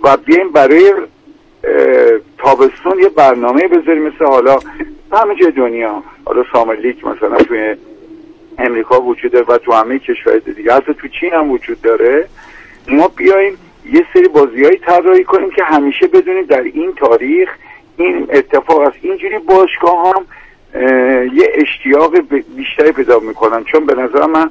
و بیایم برای تابستون یه برنامه بذاریم، مثل حالا همه جای دنیا، حالا سامر لیگ مثلا توی امریکا وجود داره و تو همه کشورهای دیگه، حتی تو چین هم وجود داره. ما بیایم یه سری بازی‌های طراحی کنیم که همیشه بدونیم در این تاریخ این اتفاق است. اینجوری باشگاه هم یه اشتیاق بیشتری پیدا میکنن، چون به نظر من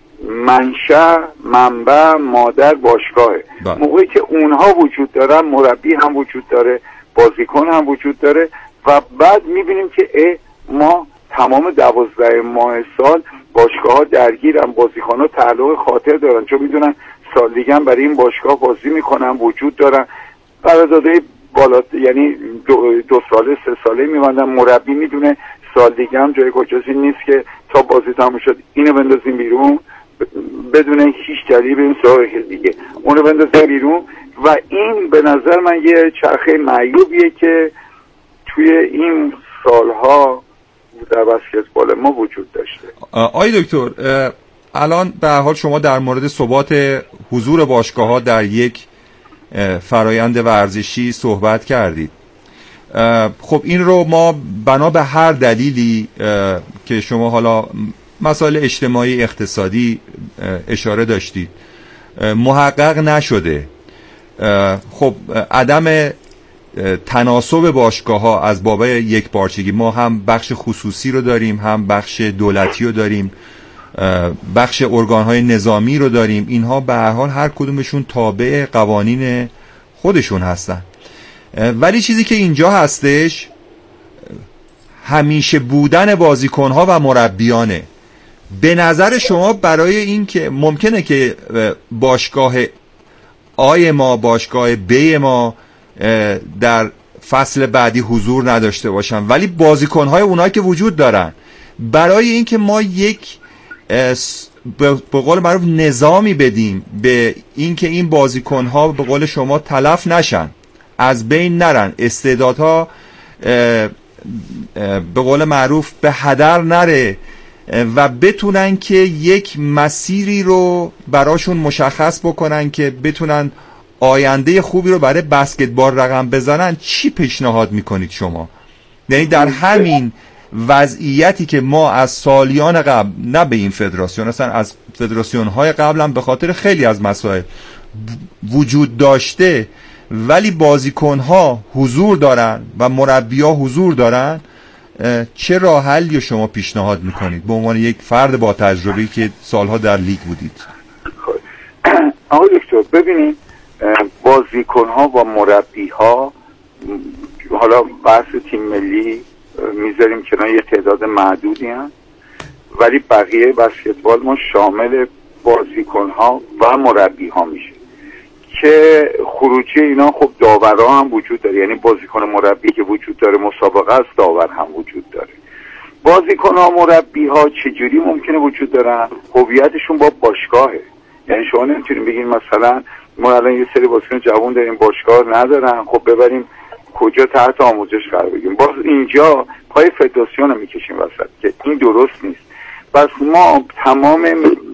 منبع مادر باشگاهه. موقعی که اونها وجود دارن، مربی هم وجود داره، بازیکن هم وجود داره و بعد میبینیم که ما تمام 12 ماه سال باشگاه ها درگیرن، بازیکن ها تعلق خاطر دارن، چون میدونن سال دیگه هم برای این باشگاه بازی میکنن، وجود دارن. قراردادهای بالا یعنی 2 ساله 3 ساله میبندن. مربی میدونه سال دیگه هم جای کجاسی نیست که تا بازی تموم شد اینو بندازیم بیرون بدون هیچ دلیل بریم سراغ دیگه، اونو بندازیم بیرون. و این به نظر من یه چرخه معیوبیه که توی این سالها در بسکتبال ما وجود داشته. آقای دکتر، الان به هر حال شما در مورد ثبات حضور باشگاه‌ها در یک فرایند ورزشی صحبت کردید. خب این رو ما بنا به هر دلیلی که شما حالا مسائل اجتماعی اقتصادی اشاره داشتید محقق نشده. خب عدم تناسب باشگاه‌ها از باب یک پارچگی، ما هم بخش خصوصی رو داریم، هم بخش دولتی رو داریم، بخش ارگان‌های نظامی رو داریم. اینها به هر حال هر کدومشون تابع قوانین خودشون هستن. ولی چیزی که اینجا هستش همیشه بودن بازیکن‌ها و مربیانه. به نظر شما برای این که ممکنه که باشگاه آی ما، باشگاه بی ما در فصل بعدی حضور نداشته باشن، ولی بازیکن‌های اونایی که وجود دارن، برای این که ما یک به قول معروف نظامی بدیم به این که این بازیکن‌ها به قول شما تلف نشن، از بین نرن، استعدادها به قول معروف به هدر نره و بتونن که یک مسیری رو براشون مشخص بکنن که بتونن آینده خوبی رو برای بسکتبال رقم بزنن، چی پیشنهاد میکنید شما؟ یعنی در همین وضعیتی که ما از سالیان قبل، نه به این فدراسیون، اصلا از فدراسیون های قبل هم به خاطر خیلی از مسائل وجود داشته، ولی بازیکن ها حضور دارن و مربی ها حضور دارن، چه راه حلی شما پیشنهاد میکنید به عنوان یک فرد با تجربه‌ای که سالها در لیگ بودید؟ آقای دکتر ببینید، بازیکن ها و مربی ها، حالا بحث تیم ملی میذاریم کنار، یه تعداد معدودی هست، ولی بقیه بسکتبال ما شامل بازیکن ها و مربی ها میشه که خروجی اینا خب داورها هم وجود داره، یعنی بازیکن مربی که وجود داره مسابقه است، داور هم وجود داره. بازیکن ها مربی ها چجوری ممکنه وجود دارن؟ هویتشون با باشگاهه. یعنی شما نمیتونیم بگین مثلا ما الان یه سری بازیکن جوان داریم باشگاه ندارن، خب ببریم کجا تحت آموزش قرار بگیریم. باز اینجا پای فدراسیون رو میکشیم وسط که این درست نیست. بس ما تمام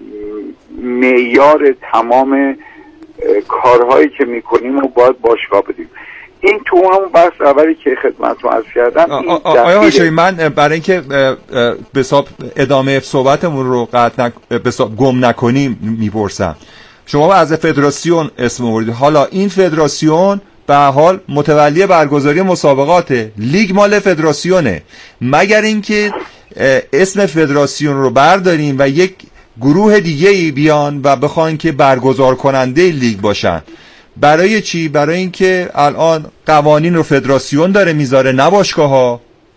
معیار تمام کارهایی که میکنیم رو باید باشگاه بدیم. این تو همون بحث اولی که خدمتتون عرض کردم. آیا هاشمی، من برای اینکه به حساب ادامه صحبتمون رو به حساب گم نکنیم میپرسم، شما از فدراسیون اسم آوردید، حالا این فدراسیون به حال متولی برگزاری مسابقات لیگ مال فدراسیونه، مگر اینکه اسم فدراسیون رو برداریم و یک گروه دیگه ای بیان و بخوان که برگزار کننده لیگ باشن. برای چی؟ برای اینکه الان قوانین رو فدراسیون داره میذاره، نه باشگاه ها.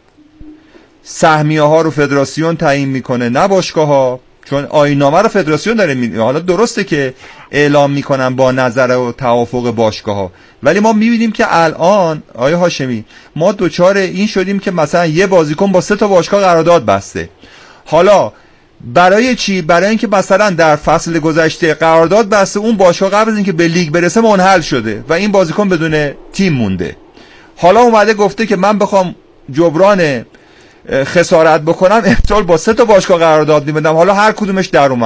سهمیه ها رو فدراسیون تعیین میکنه، نه باشگاه ها، چون آیین‌نامه رو فدراسیون داره حالا درسته که اعلام میکنن با نظر و توافق باشگاه ها، ولی ما میبینیم که الان آیا هاشمی ما دوچار این شدیم که مثلا یه بازیکن با 3 تا باشگاه قرارداد بسته. حالا برای چی؟ برای اینکه مثلا در فصل گذشته قرارداد بسته، اون باشگاه قبل از اینکه به لیگ برسه منحل شده و این بازیکن بدون تیم مونده. حالا اومده گفته که من بخوام جبران خسارت بکنم امسال با 3 تا باشگاه قرارداد می‌بندم، حالا هر کدومش در اومد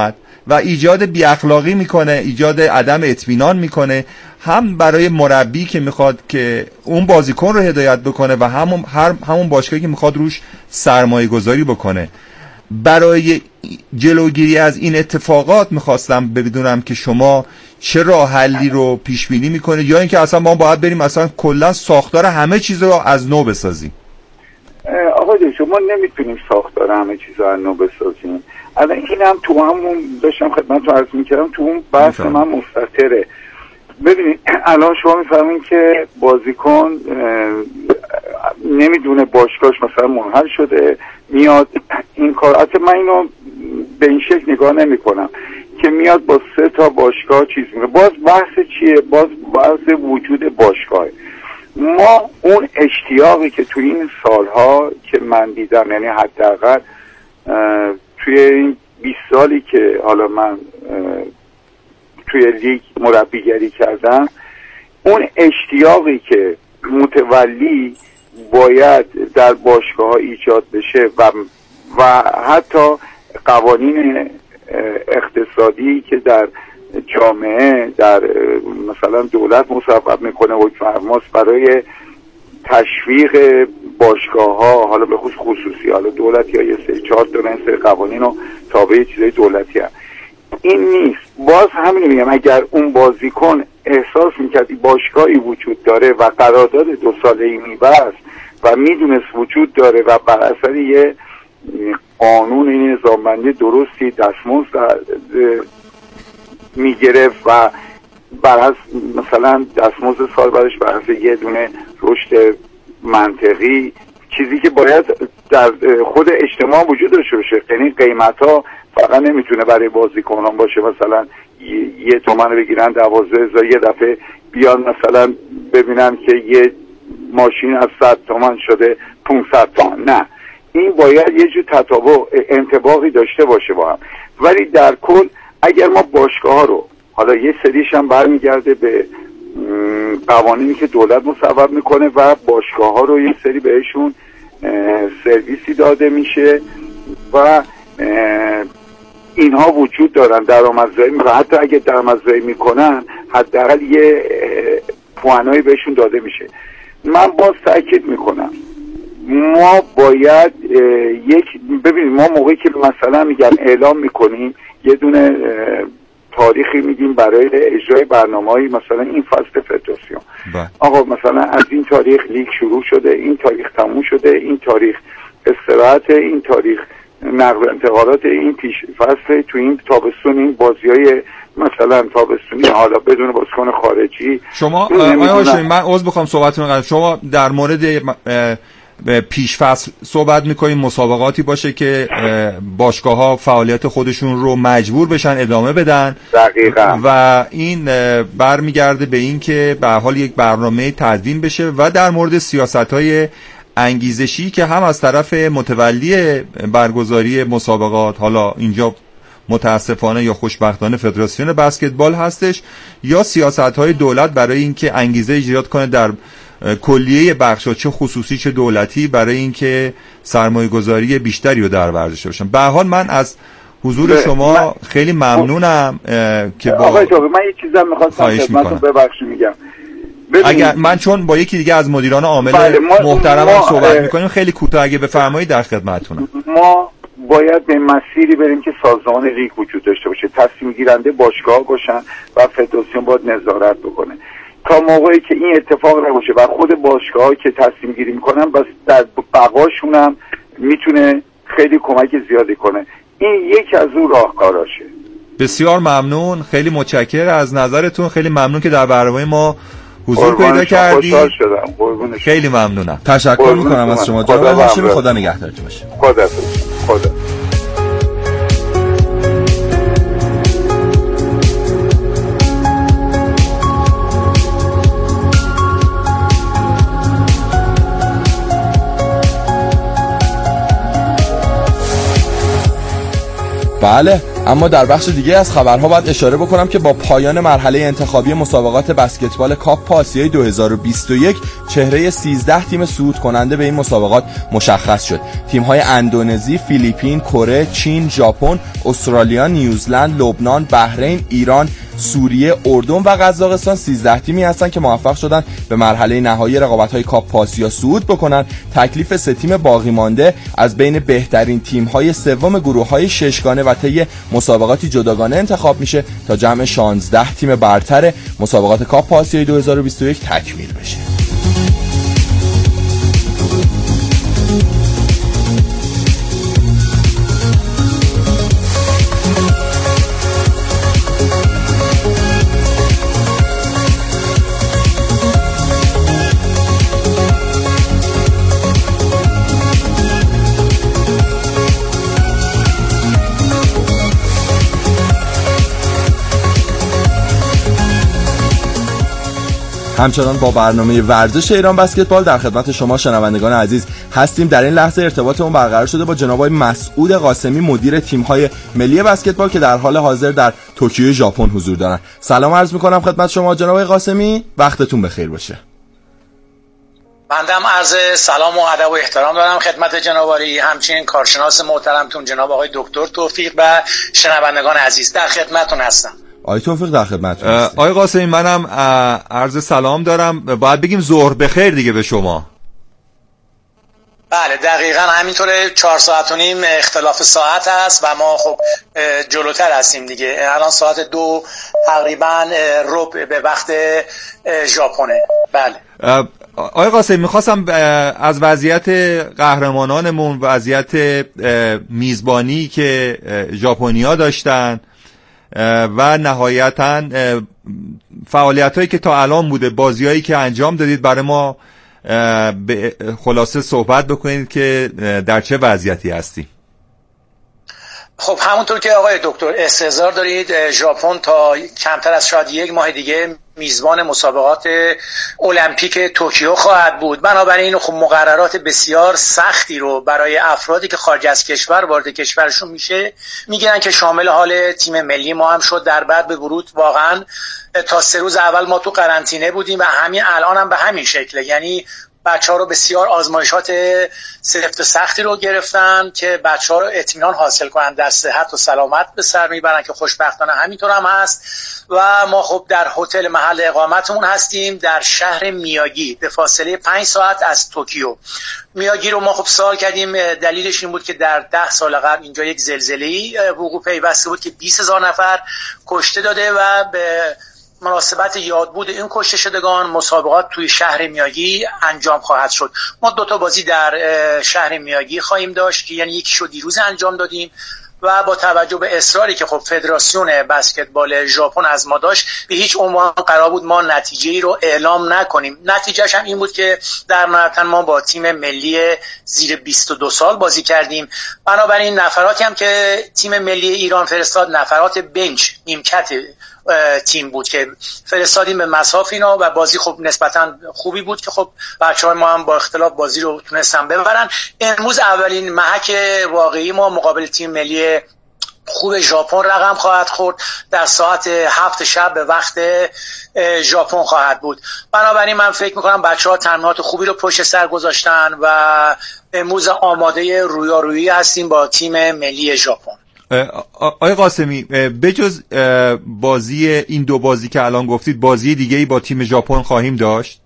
و ایجاد بی‌اخلاقی میکنه، ایجاد عدم اطمینان میکنه، هم برای مربی که میخواد که اون بازیکن رو هدایت بکنه و همون باشگاهی که میخواد روش سرمایه گذاری بکنه. برای جلوگیری از این اتفاقات میخواستم بدونم که شما چه راه حلی رو پیش بینی میکنید، یا اینکه اصلا ما باید بریم اصلا کلا ساختار همه چیز رو از نو بسازیم؟ آقا شما نمیتونیم ساختار همه چیز رو از نو بسازیم. الان اینم تو همون داشتم خدمتتون عرض میکردم، تو اون بحث من مستتره. ببینید الان شما میفهمین که بازیکن نمیدونه باشگاهش مثلا منحل شده، میاد این کار. البته من اینو به این شکل نگاه نمی کنم که میاد با 3 تا باشگاه چیز میکنه. باز بحث چیه؟ باز بحث وجود باشگاه. ما اون اشتیاقی که توی این سالها که من دیدم، یعنی حداقل توی این 20 سالی که حالا من توی لیگ مربیگری کردم، اون اشتیاقی که متولی باید در باشگاه ها ایجاد بشه و حتی قوانین اقتصادی که در جامعه، در مثلا دولت مصوب میکنه و فرماس برای تشویق باشگاه ها، حالا به خصوصی حالا دولت یا یه 3-4 تا قوانین و تابع چیزای دولتی هم. این نیست. باز همین میگم، اگر اون بازیکن احساس میکرد باشگاهی وجود داره و قرارداد 2 ساله‌ای میبست و میدونست وجود داره و بر اثر یه قانون نظامبندی درستی دستمزد میگرفت و بر مثلا دستمزد سال بعدش بر اساس یه دونه رشد منطقی، چیزی که باید در خود اجتماع وجود داشته باشه. یعنی قیمت‌ها فقط نمیتونه برای بازیکنان باشه مثلا 1 تومن بگیرن 12,000، یه دفعه بیان مثلا ببینن که یه ماشین از 100 تومن شده 500 تومن. نه، این باید یه جور تطابق انطباقی داشته باشه با هم. ولی در کل اگر ما باشگاه ها رو، حالا یه سریش هم برمیگرده به قوانینی که دولت مصوب میکنه و باشگاه ها رو یه سری بهشون سرویسی داده میشه و اینها وجود دارن، درآمدزایی میکنن. حتی اگه درآمدزایی میکنن حداقل یه پوانایی بهشون داده میشه. من باز تاکید میکنم ما باید ببینید، ما موقعی که مثلا میگن اعلام میکنیم یه دونه تاریخی میگیم برای اجرای برنامه‌ای، مثلا این فصل فدراسیون، آقا مثلا از این تاریخ لیگ شروع شده، این تاریخ تموم شده، این تاریخ استراحت، این تاریخ نقل و انتقالات، این پیش فصل تو این تابستون این بازیای مثلا تابستونی حالا بدون بازیکن خارجی. شما من عذر بخوام صحبتتون رو، شما در مورد پیش فصل صحبت میکنیم، مسابقاتی باشه که باشگاه ها فعالیت خودشون رو مجبور بشن ادامه بدن. دقیقاً. و این برمیگرده به این که به حال یک برنامه تدوین بشه و در مورد سیاست‌های انگیزشی که هم از طرف متولی برگزاری مسابقات، حالا اینجا متاسفانه یا خوشبختانه فدراسیون بسکتبال هستش، یا سیاست‌های دولت برای اینکه انگیزه ایجاد کنه در کلیه بخش‌ها، چه خصوصی چه دولتی، برای اینکه سرمایه‌گذاری بیشتری رو در ورزش باشن. به هر حال من از حضور شما خیلی ممنونم که آقای جاوی، من یه چیزم می‌خواستم خدمتتون ببخشید میگم. اگر من چون با یکی دیگه از مدیران عامل محترمم صحبت می‌کنیم، خیلی کوتاه اگه بفرمایید در خدمتتونم. ما باید به مسیری بریم که سازمان لیگ وجود داشته باشه، تصمیم گیرنده باشگاه باشن و فدراسیون باید نظارت بکنه. تا موقعی که این اتفاق نباشه و خود باشگاه‌ها که تصمیم گیری میکنن بس در بقاشون هم میتونه خیلی کمک زیادی کنه. این یکی از اون راهکاراشه. بسیار ممنون، خیلی متشکرم از نظرتون، خیلی ممنون که در برنامه ما حضور پیدا کردید. خوشحال شدم. خیلی ممنونم. تشکر میکنم از شما جناب هاشمی. خدا نگهدارتون باشه. خدا. بله اما در بخش دیگه از خبرها باید اشاره بکنم که با پایان مرحله انتخابی مسابقات بسکتبال کاپ آسیای 2021 چهره 13 تیم صعود کننده به این مسابقات مشخص شد. تیم‌های اندونزی، فیلیپین، کره، چین، ژاپن، استرالیا، نیوزلند، لبنان، بحرین، ایران، سوریه، اردن و قزاقستان 13 تیمی هستند که موفق شدن به مرحله نهایی رقابت‌های کاپ آسیا صعود بکنن. تکلیف 3 تیم باقی مانده از بین بهترین تیم‌های سوم گروه‌های ششگانه و طی مسابقاتی جداگانه انتخاب میشه تا جمع 16 تیم برتر مسابقات کاپ آسیای 2021 تکمیل بشه. همچنان با برنامه ورزش ایران بسکتبال در خدمت شما شنوندگان عزیز هستیم. در این لحظه ارتباطمون برقرار شده با جناب آقای مسعود قاسمی، مدیر تیم‌های ملی بسکتبال که در حال حاضر در توکیو ژاپن حضور دارن. سلام عرض می‌کنم خدمت شما جناب آقای قاسمی، وقتتون بخیر باشه. بنده هم عرض سلام و ادب و احترام دارم خدمت جناب عالی، همچنین کارشناس محترمتون جناب آقای دکتر توفیق و شنوندگان عزیز در خدمتتون هستم. آقای توفیق در خدمتتون هستم. آقای قاسمی منم عرض سلام دارم، باید بگیم ظهر بخیر دیگه به شما. بله دقیقاً همینطوره، 4 ساعت و نیم اختلاف ساعت هست و ما خب جلوتر هستیم دیگه. الان ساعت 2 تقریبا ربع به وقت ژاپنه. بله آقای قاسمی میخواستم از وضعیت قهرمانانمون، وضعیت میزبانی که ژاپنیا داشتن و نهایتاً فعالیت‌هایی که تا الان بوده، بازی‌هایی که انجام دادید برای ما به خلاصه صحبت بکنید که در چه وضعیتی هستی. خب همونطور که آقای دکتر استحضار دارید، ژاپن تا کمتر از شاید 1 ماه دیگه میزبان مسابقات المپیک توکیو خواهد بود. بنابراین خب مقررات بسیار سختی رو برای افرادی که خارج از کشور وارد کشورشون میگیرن که شامل حال تیم ملی ما هم شد. در بعد به ورود واقعا تا 3 روز اول ما تو قرنطینه بودیم و همین الان هم به همین شکله، یعنی بچه‌ها رو بسیار آزمایشات سفت و سختی رو گرفتن که بچه‌ها رو اطمینان حاصل کنن، در صحت و سلامت به سر میبرن که خوشبختانه همینطور هم هست. و ما خب در هتل محل اقامتمون هستیم در شهر میاگی به فاصله 5 ساعت از توکیو. میاگی رو ما خب سوال کردیم، دلیلش این بود که در 10 سال قبل اینجا یک زلزله‌ای وقوع پیوسته بود که 20,000 نفر کشته داده و به مناسبت یادبود این کشته شدگان مسابقات توی شهر میاگی انجام خواهد شد. ما 2 تا بازی در شهر میاگی خواهیم داشت که یعنی یکیشو دیروز انجام دادیم و با توجه به اصراری که خب فدراسیون بسکتبال ژاپن از ما داشت به هیچ عنوان قرار بود ما نتیجه‌ای رو اعلام نکنیم. نتیجهش هم این بود که در نهایت ما با تیم ملی زیر 22 سال بازی کردیم. بنابراین نفراتی هم که تیم ملی ایران فرستاد نفرات بنچ نیمکت تیم بود که فرستادیم به مصاف اینا و بازی خب نسبتا خوبی بود که خب بچه‌های ما هم با اختلاف بازی رو تونستن ببرن. امروز اولین محک واقعی ما مقابل تیم ملی خوب ژاپن رقم خواهد خورد، در ساعت 7 شب به وقت ژاپن خواهد بود. بنابراین من فکر میکنم بچه‌ها تمرینات خوبی رو پشت سر گذاشتن و امروز آماده رویارویی هستیم با تیم ملی ژاپن. آقای قاسمی بجز بازی این 2 بازی که الان گفتید بازی دیگه‌ای با تیم ژاپن خواهیم داشت؟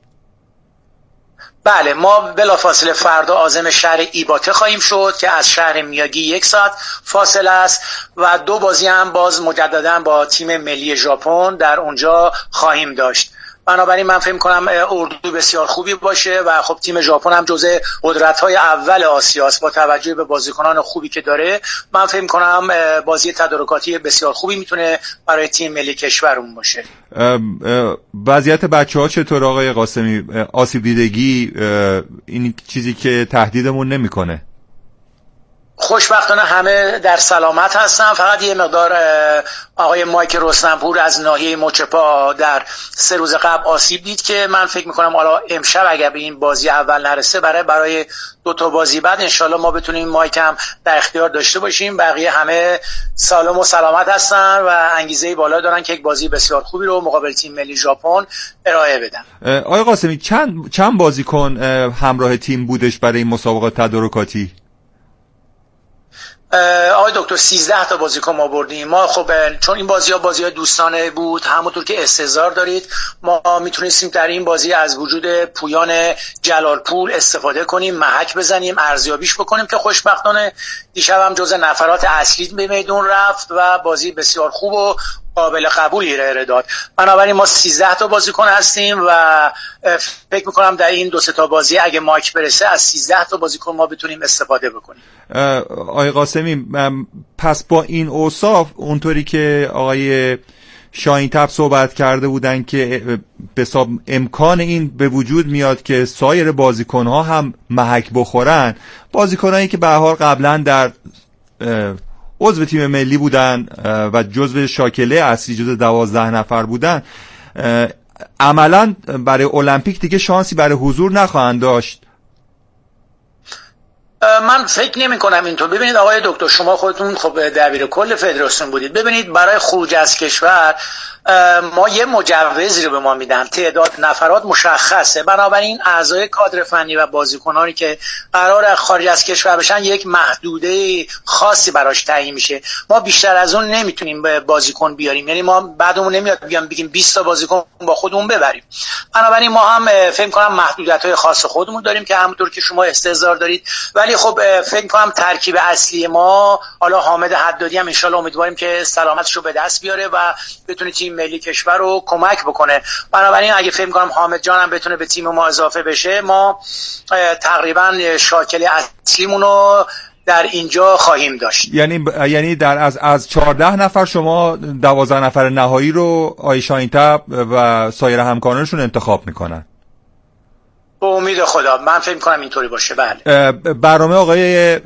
بله ما بلافاصله فردا عازم شهر ایباته خواهیم شد که از شهر میاگی 1 ساعت فاصله است و 2 بازی هم باز مجددا با تیم ملی ژاپن در اونجا خواهیم داشت. بنابراین من فکر کنم اردو بسیار خوبی باشه و خب تیم ژاپن هم جزء قدرت‌های اول آسیا است با توجه به بازیکنان خوبی که داره. من فکر کنم بازی تدارکاتی بسیار خوبی میتونه برای تیم ملی کشورمون باشه. وضعیت بچه‌ها چطور آقای قاسمی؟ آسیب دیدگی این چیزی که تهدیدمون نمیکنه؟ خوشبختانه همه در سلامت هستن. فقط یه مقدار آقای مایک رستمپور از ناحیه مچ پا در 3 روز قبل آسیب دید که من فکر میکنم حالا امشب اگر به این بازی اول نرسه برای 2 تا بازی بعد انشالله ما بتونیم مایکم در اختیار داشته باشیم. بقیه همه سالم و سلامت هستن و انگیزه بالا دارن که یک بازی بسیار خوبی رو مقابل تیم ملی ژاپن ارائه بدن. آقای قاسمی چند بازیکن همراه تیم بودش برای این مسابقات تدارکاتی؟ آقای دکتر 13 تا بازیکن ما بردیم. ما خب چون این بازی‌ها دوستانه بود، همونطور که استحضار دارید ما میتونستیم در این بازی از وجود پویان جلالپور استفاده کنیم، محک بزنیم، ارزیابیش بکنیم که خوشبختانه دیشب هم جز نفرات اصلی به میدون رفت و بازی بسیار خوب و قابل قبولی ارائه داد. بنابراین ما 13 تا بازیکن هستیم و فکر میکنم در این 2-3 تا بازی اگه مایک برسه از 13 تا بازیکن ما بتونیم استفاده بکنیم. آقای قاسمی، پس با این اوصاف اونطوری که آقای شاهین‌طبع صحبت کرده بودن که به حساب امکان این به وجود میاد که سایر بازیکن‌ها هم محک بخورن، بازیکنایی که به هر حال قبلا در عضو تیم ملی بودن و جزو شاکله اصلی جزو 12 نفر بودن، عملا برای المپیک دیگه شانسی برای حضور نخواهند داشت. من فکر نمی کنم اینطور. ببینید آقای دکتر، شما خودتون خب دبیر کل فدراسیون بودید. ببینید برای خروج از کشور ما یه مجوزی رو به ما میدن، تعداد نفرات مشخصه، بنابراین اعضای کادر فنی و بازیکنانی که قرار خارج از کشور بشن یک محدوده خاصی براش تعیین میشه. ما بیشتر از اون نمیتونیم بازیکن بیاریم، یعنی ما بعدمون نمیاد بگیم 20 تا بازیکن با خودمون ببریم. بنابراین ما هم فکر کنم محدودیت‌های خاص خودمون داریم که همونطور که شما استحضار دارید، ولی خب فکر کنم ترکیب اصلی ما، حالا حامد حدادی هم ان شاء الله امیدواریم که سلامتش رو به دست بیاره و بتونه تیم ملی کشور رو کمک بکنه. بنابراین اگه فکر کنم حامد جان هم بتونه به تیم ما اضافه بشه، ما تقریبا شاکله اصلیمون رو در اینجا خواهیم داشت. یعنی از 14 نفر شما 12 نفر نهایی رو آقای شاهین‌طبع و سایر همکارانشون انتخاب میکنن؟ به امید خدا من فکر کنم اینطوری باشه. بله. برنامه آقای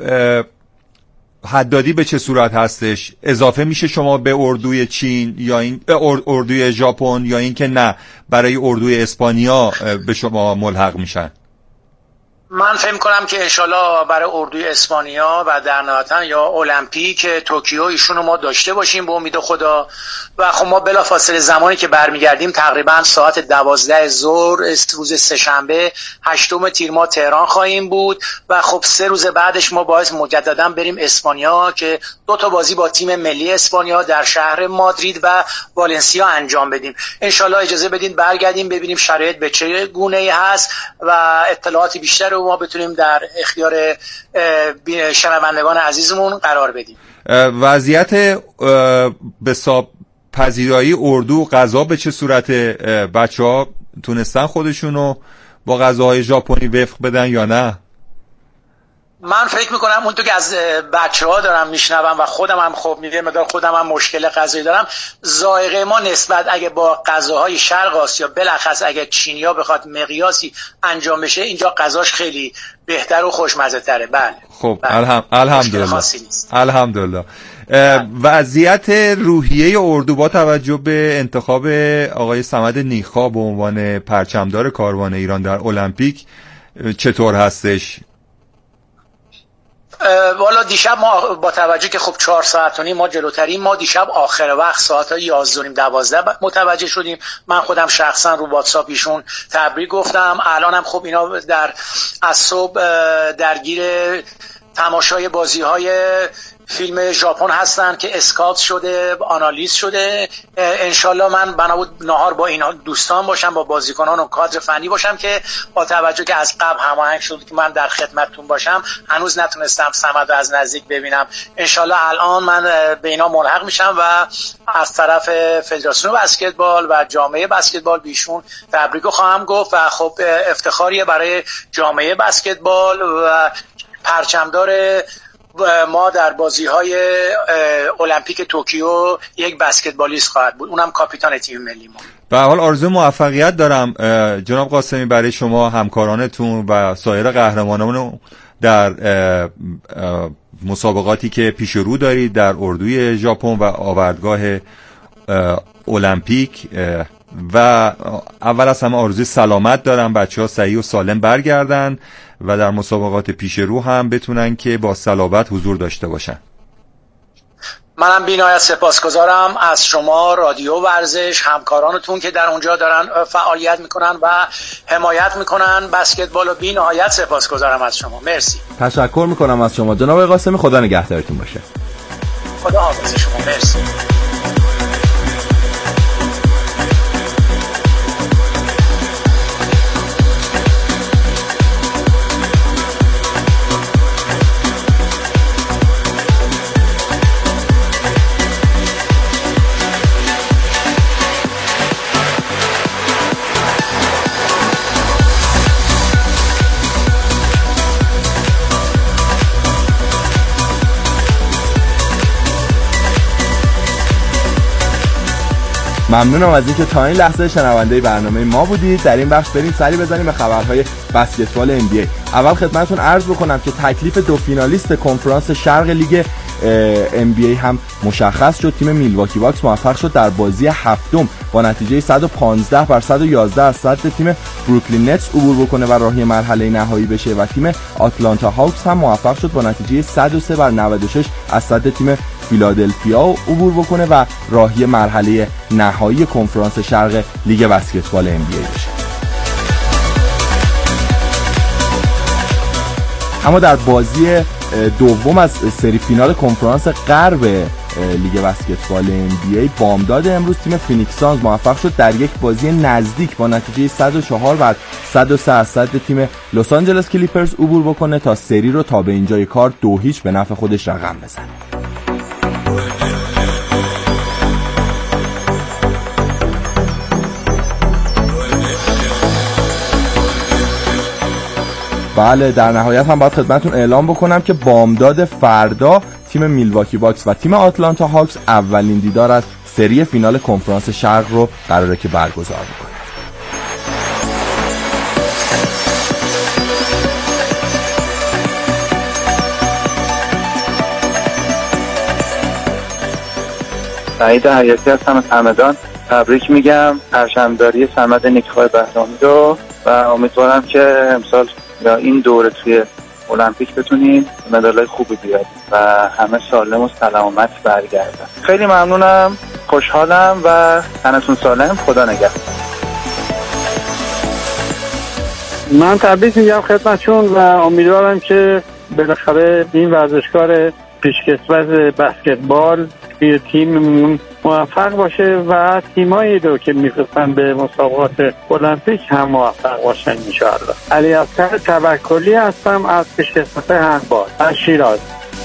حدادی به چه صورت هستش؟ اضافه میشه شما به اردوی چین یا این اردوی ژاپن، یا اینکه نه برای اردوی اسپانیا به شما ملحق میشن؟ من فکر کنم که انشالله برای اردوی اسپانیا و در نهایتا یا المپیک توکیو ایشونو ما داشته باشیم به امید خدا. و خب ما بلافاصله زمانی که برمیگردیم تقریبا ساعت 12 ظهر روز سه‌شنبه 8 تیر ماه تهران خواهیم بود و خب 3 روز بعدش ما باید مجددا بریم اسپانیا که 2 تا بازی با تیم ملی اسپانیا در شهر مادرید و والنسیا انجام بدیم. انشالله اجازه بدین برگردیم ببینیم شرایط به چه گونه‌ای هست و اطلاعات بیشتر رو ما بتونیم در اختیار شنوندگان عزیزمون قرار بدیم. وضعیت به حساب پذیرایی اردو غذا به چه صورت؟ بچه‌ها تونستن خودشونو با غذاهای ژاپنی وفق بدن یا نه؟ من فکر میکنم اونطور که از بچه‌ها دارم میشنوم و خودم هم خب میگم مقدار خودم هم مشکل غذایی دارم، ذائقه ما نسبت اگه با غذاهای شرق آسیا بلخص اگه چینیا بخواد مقیاسی انجام بشه، اینجا غذاش خیلی بهتر و خوشمزه تره. بله. خب بله. الحمدلله. وضعیت روحیه اردو با توجه به انتخاب آقای صمد نیخا به عنوان پرچمدار کاروان ایران در المپیک چطور هستش؟ والا دیشب ما با توجه که خب 4 ساعت و نیم ما جلوتریم، ما دیشب آخر وقت ساعت 11:12 متوجه شدیم. من خودم شخصا رو واتساپ ایشون تبریک گفتم. الانم خب اینا از صبح درگیر تماشای بازی‌های فیلم ژاپن هستن که اسکات شده، آنالیز شده. انشالله من بنابود نهار با اینا دوستان باشم، با بازیکنان و کادر فنی باشم که با توجه که از قبل هماهنگ شد که من در خدمتتون باشم، هنوز نتونستم صمد رو از نزدیک ببینم. انشالله الان من به اینا ملحق میشم و از طرف فدراسیون بسکتبال و جامعه بسکتبال بیشون تبریک خواهم گفت و خب افتخاریه برای جامعه بسکتبال و پرچمدار ما در بازی‌های المپیک توکیو یک بسکتبالیست خواهد بود، اونم کاپیتان تیم ملی ما. به حال آرزو موفقیت دارم جناب قاسمی برای شما، همکارانتون و سایر قهرمانان در مسابقاتی که پیش رو دارید در اردوی ژاپن و آوردگاه المپیک و اول از همه آرزوی سلامت دارم بچه‌ها صحیح و سالم برگردن و در مسابقات پیش رو هم بتونن که با صلابت حضور داشته باشن. منم بی‌نهایت سپاسگزارم از شما رادیو ورزش، همکارانتون که در اونجا دارن فعالیت میکنن و حمایت میکنن بسکتبال و بی‌نهایت سپاسگزارم از شما. مرسی. تشکر میکنم از شما جناب قاسمی، خدا نگهدارتون باشه. خدا حافظ شما. مرسی. ممنونم از اینکه تا این لحظه شنونده برنامه ما بودید. در این بخش بریم سری بزنیم به خبرهای بسکتبال NBA. اول خدمتتون عرض بکنم که تکلیف دو فینالیست کنفرانس شرق لیگ NBA هم مشخص شد. تیم میلواکی باکس موفق شد در بازی هفتم با نتیجه 115-111 از صد تیم بروکلین نتس عبور بکنه و راهی مرحله نهایی بشه و تیم آتلانتا هاوکس هم موفق شد با نتیجه 103-96 از صد تیم فیلادلفیا عبور بکنه و راهی مرحله نهایی کنفرانس شرق لیگ بسکتبال NBA بشه. اما در بازی دوم از سری فینال کنفرانس غرب لیگ بسکتبال NBA بامداد امروز تیم فینیکس سانز موفق شد در یک بازی نزدیک با نتیجه 104-103 از صد تیم لس آنجلس کلیپرز عبور بکنه تا سری رو تا به اینجای کار 2-0 به نفع خودش رقم بزنه. بله، در نهایت هم باید خدمتتون اعلام بکنم که بامداد فردا تیم میلواکی باکس و تیم آتلانتا هاکس اولین دیدار از سری فینال کنفرانس شرق رو قراره که برگزار بکنه. سعید حیاتی هستم از همدان. تبریک میگم پرچمداری صمد نیک‌خواه بهرامی رو و امیدوارم که امسال یا این دوره توی المپیک بتونیم مدالای خوبی بیاریم و همه سالم و سلامت برگردن. خیلی ممنونم، خوشحالم و تنتون سالم. خدا نگهدار. من تبریک میگم خدمتشون و امیدوارم که بالاخره این ورزشکار پیشکسوت بسکتبال توی تیممون موفق باشه و تیمایی رو که می‌رسن به مسابقات المپیک هم موفق باشن انشاءالله. علیاصغر توکلی هستم از پیشکسوت هندبال از شیراز.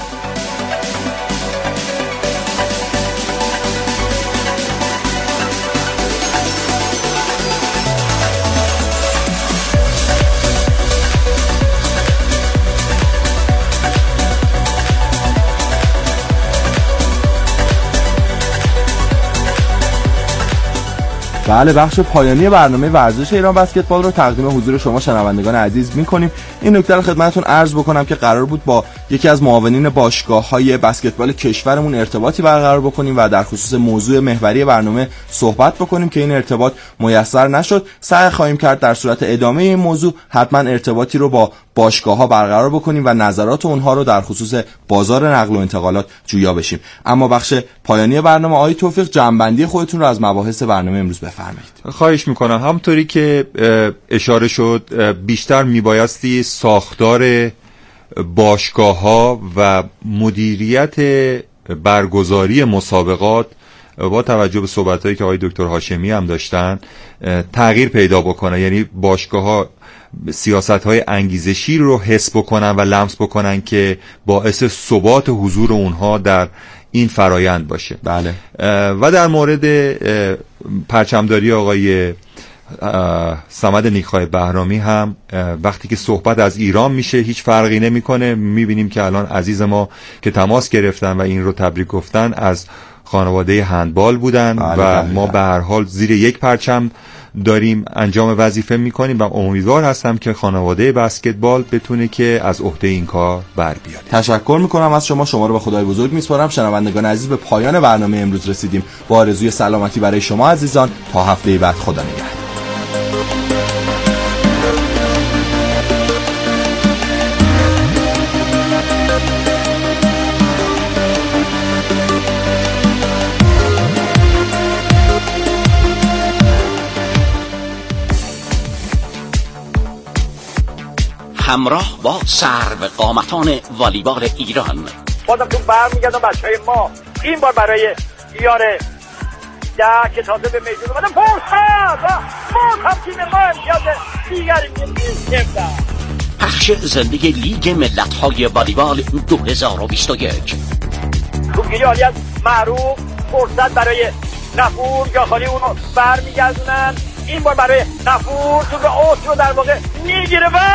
بله، بخش پایانی برنامه ورزش ایران بسکتبال رو تقدیم حضور شما شنوندگان عزیز می‌کنیم. این نکته رو خدمتتون عرض بکنم که قرار بود با یکی از معاونین باشگاه‌های بسکتبال کشورمون ارتباطی برقرار بکنیم و در خصوص موضوع محوری برنامه صحبت بکنیم که این ارتباط میسر نشد. سعی خواهیم کرد در صورت ادامه این موضوع حتما ارتباطی رو با باشگاه‌ها برقرار بکنیم و نظرات اونها رو در خصوص بازار نقل و انتقالات جویا بشیم. اما بخش پایانی برنامه آقای توفیق جنبندی خودتون رو از مباحث برنامه امروز بفرمایید. خواهش میکنم. همونطوری که اشاره شد بیشتر میبایستی ساختار باشگاه‌ها و مدیریت برگزاری مسابقات با توجه به صحبتایی که آقای دکتر هاشمی هم داشتن تغییر پیدا بکنه. یعنی باشگاه‌ها سیاست‌های انگیزشی رو حس بکنن و لمس بکنن که باعث ثبات حضور اونها در این فرایند باشه. بله. و در مورد پرچمداری آقای صمد نیک‌خواه بهرامی هم وقتی که صحبت از ایران میشه هیچ فرقی نمیکنه. میبینیم که الان عزیز ما که تماس گرفتن و این رو تبریک گفتن از خانواده هندبال بودن و ما به هر حال زیر یک پرچم داریم انجام وظیفه میکنیم و امیدوار هستم که خانواده بسکتبال بتونه که از عهده این کار بر بیاد. تشکر میکنم از شما رو به خدای بزرگ میسپارم. شنوندگان عزیز، به پایان برنامه امروز رسیدیم. با آرزوی سلامتی برای شما عزیزان، تا هفته بعد، خدا نگهدار. همراه با سرو قامتان والیبال ایران خودتون برمیگردم بچهای ما این بار برای یاره که تازه به میدون اومده فرصت ما هم تیم ما امتیاز دیگری میگیریم. پخش زنده لیگ ملت‌های والیبال 2021. توپگیری عالی از معروف، فرصت برای نفور جاخالی اونو برمیگردونن. این بار برای نفور تو به اوت رو در واقع میگیره و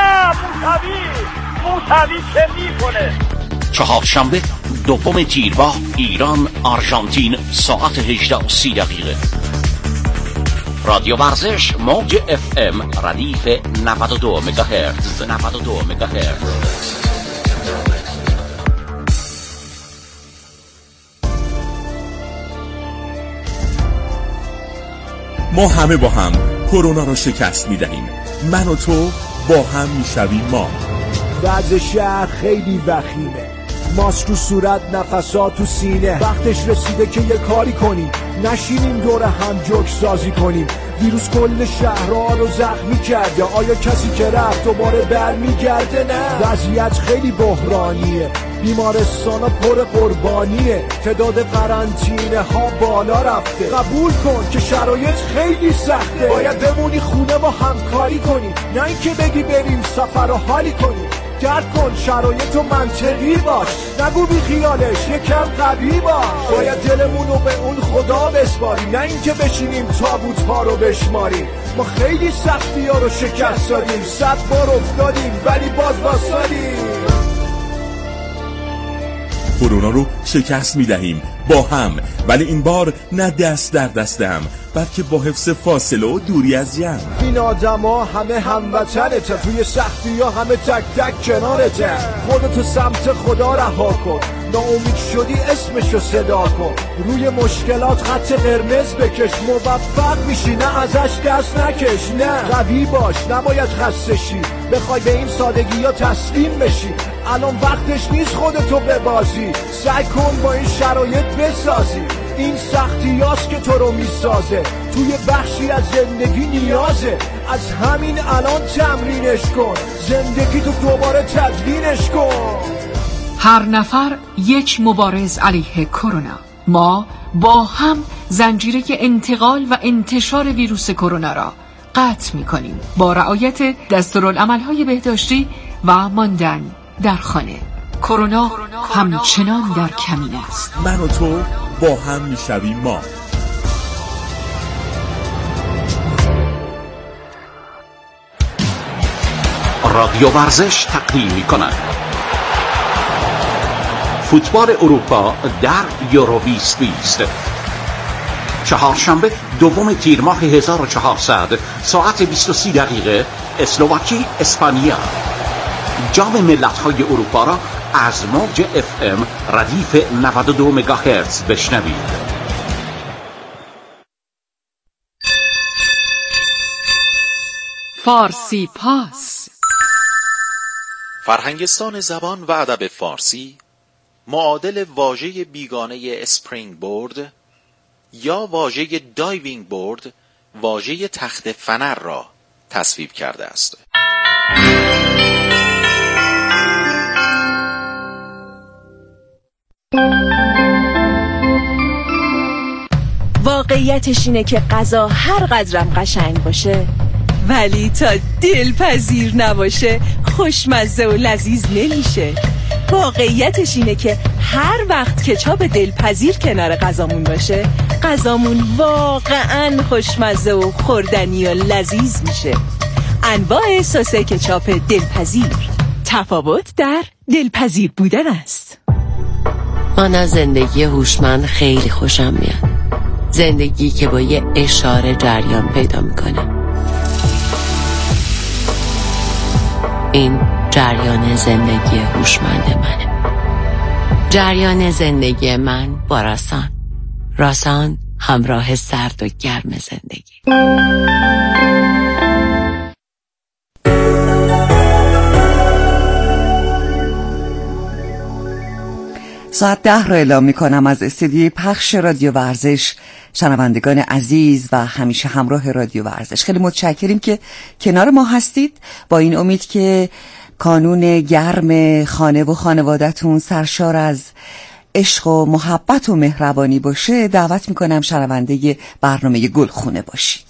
موسوی چه میکنه. چهارشنبه دوم تیرماه ایران آرژانتین ساعت 18:30. رادیو ورزش موج FM ردیف 92 مگاهرتز. ما همه با هم کرونا رو شکست میدهیم. من و تو با هم میشویم ما. وضع شهر خیلی وخیمه، ماسک تو صورت، نفسات تو سینه. وقتش رسیده که یه کاری کنیم، نشینیم دور هم جوک سازی کنیم. ویروس کل شهرها رو زخمی کرده، آیا کسی که رفت دوباره برمیگرده؟ نه، وضعیت خیلی بحرانیه، بیمارستانا پر قربانیه، تعداد قرنطینه ها بالا رفته. قبول کن که شرایط خیلی سخته، باید بمونی خونه و همکاری کنی، نه اینکه بگی بریم سفر و حالی کنی. درک کن شرایط و منطقی باش، نگو بی خیالش، یکم قوی باش. باید دلمون رو به اون خدا بسپاریم، نه اینکه بشینیم تابوت ها رو بشماریم. ما خیلی سختی ها رو شکست دادیم، 100 بار افتادیم ولی باز واسادیم. کرونا رو شکست میدهیم با هم، ولی این بار نه دست در دست هم، بلکه با حفظ فاصله و دوری از جمع. این آدما همه هموطنته، توی سختی ها همه تک تک کنارته. خودتو سمت خدا رها کن، ناامید شدی اسمشو صدا کن. روی مشکلات خط قرمز بکش، موفق میشی نه ازش دست نکش. نه، قوی باش، نباید خسته شی، بخوای به این سادگی ها تسلیم بشی. الان وقتش نیست خودتو ببازی، سعی کن با این شرایط بسازی. این سختی هاست که تو رو میسازه، توی بخشی از زندگی نیازه. از همین الان تمرینش کن، زندگی تو دوباره تدوینش کن. هر نفر یک مبارز علیه کرونا. ما با هم زنجیره انتقال و انتشار ویروس کرونا را قطع می‌کنیم با رعایت دستورالعمل‌های بهداشتی و ماندن در خانه. کرونا همچنان در کمین است. من و تو با هم میشویم ما. رادیو ورزش تقدیم می‌کند فوتبال اروپا در یورو 2020. چهارشنبه دوم تیر ماه 1400 ساعت 20:30 اسلواکی اسپانیا. جام ملت‌های اروپا را از موج FM ردیف 92 مگاهرتز بشنوید. فارسی پاس. فرهنگستان زبان و ادب فارسی معادل واژه بیگانه اسپرینگ بورد یا واژه دایوینگ بورد، واژه تخت فنر را تصویب کرده است. واقعیتش اینه که غذا هر قدرم قشنگ باشه ولی تا دلپذیر نباشه خوشمزه و لذیذ نمیشه. واقعیتش اینه که هر وقت کچاپ دلپذیر کنار غذامون باشه غذامون واقعا خوشمزه و خوردنی و لذیذ میشه. انواع سس کچاپ دلپذیر، تفاوت در دلپذیر بودن است. من از زندگی هوشمند خیلی خوشم میاد. زندگی که با یه اشاره جریان پیدا میکنه. این جریان زندگی هوشمند منه. جریان زندگی من با راسان. راسان همراه سرد و گرم زندگی. ساعت 10 را اعلام می کنم از استودیوی پخش رادیو ورزش. شنوندگان عزیز و همیشه همراه رادیو ورزش، خیلی متشکریم که کنار ما هستید. با این امید که کانون گرم خانه و خانوادتون سرشار از عشق و محبت و مهربانی باشه، دعوت می کنم شنونده برنامه گلخونه باشید.